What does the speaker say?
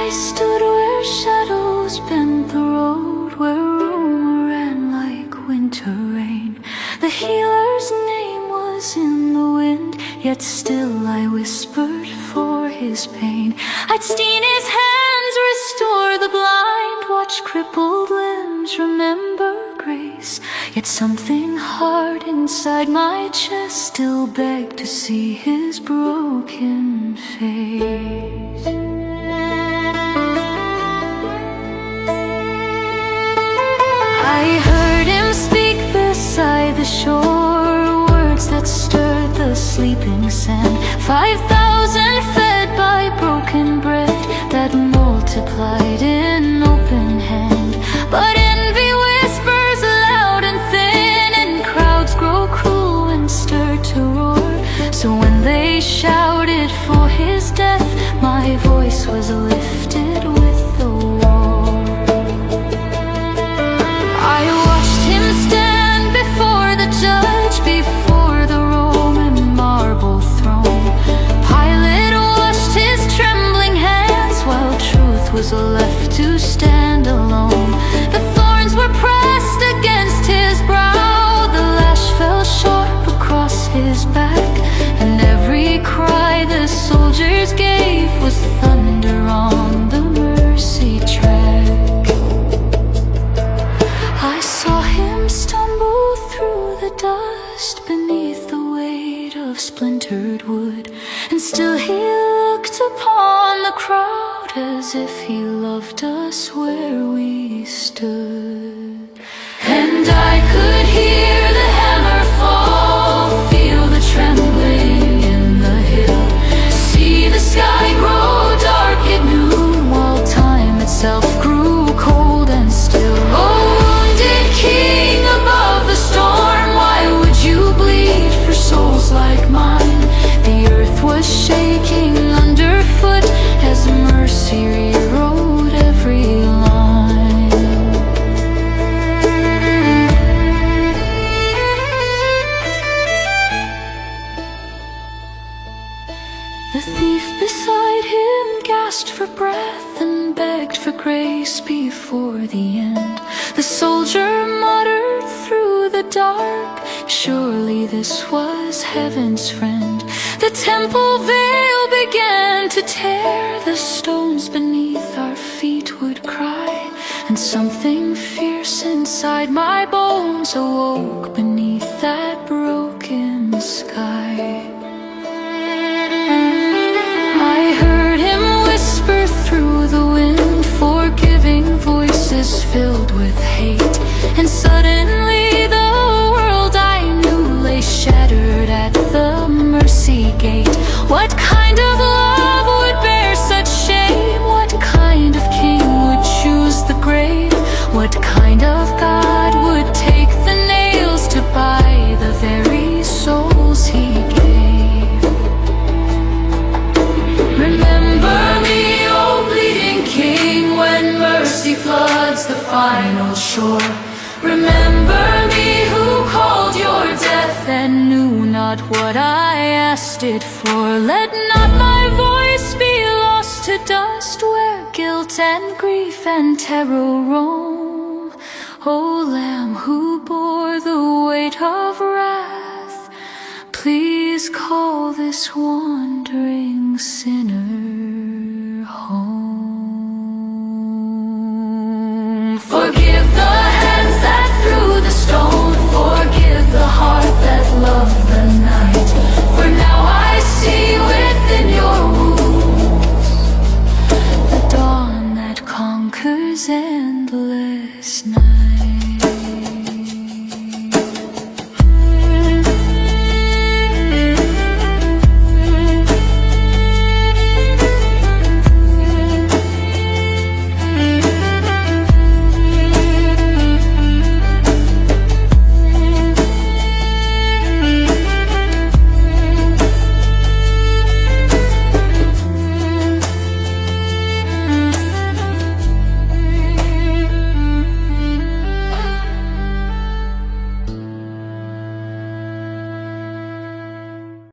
I stood where shadows bent the road, where rumor ran like winter rain. The healer's name was in the wind, yet still I whispered for his pain. I'd seen his hands restore the blind, watch crippled limbs remember grace. Yet something hard inside my chest still begged to see his broken face. I heard him speak beside the shore, words that stirred the sleeping sand. 5,000 fed by broken bread that multiplied in open hand. But envy whispers loud and thin, and crowds grow cruel and stirred to roar. So when they shouted for his death, my voice was lifted with the war. I watched him stand before the judge, before the Roman marble throne. Pilate washed his trembling hands, while truth was left to stand alone. The thorns were pressed against his brow, the lash fell sharp across his back, and every cry the soldiers gave was thunder on the mercy track. I saw him stumble through the dust beneath the weight of splintered wood, and still he looked upon the crowd as if he loved us where we stood. And I could hear the hammer fall, feel the trembling in the hill, see the sky grow dark at noon, while time itself grew cold and still. Oh, wounded king above the storm, why would you bleed for souls like mine? The earth was shaking underfoot as mercy rewrote every line. The thief beside him gasped for breath and begged for grace before the end. The soldier muttered through the dark, surely this was heaven's friend. The temple veil began to tear, the stones beneath our feet would cry, and something fierce inside my bones awoke beneath that broken sky. I heard him whisper through the wind, forgiving voices filled with hate, and suddenly the world I knew lay shattered at the mercy gate. What kind of love would bear such shame? What kind of king would choose the grave? What kind of God would take the nails to buy the very souls he gave? Remember me, O bleeding king, when mercy floods the final shore. Remember me, who called your death and knew not what I asked it for. Let not my voice be lost to dust where guilt and grief and terror roam. O Lamb who bore the weight of wrath, please call this wandering sinner home. Forgive the hands that threw the stone, forgive the heart that loved the night. For now I see within your wounds the dawn that conquers endless night.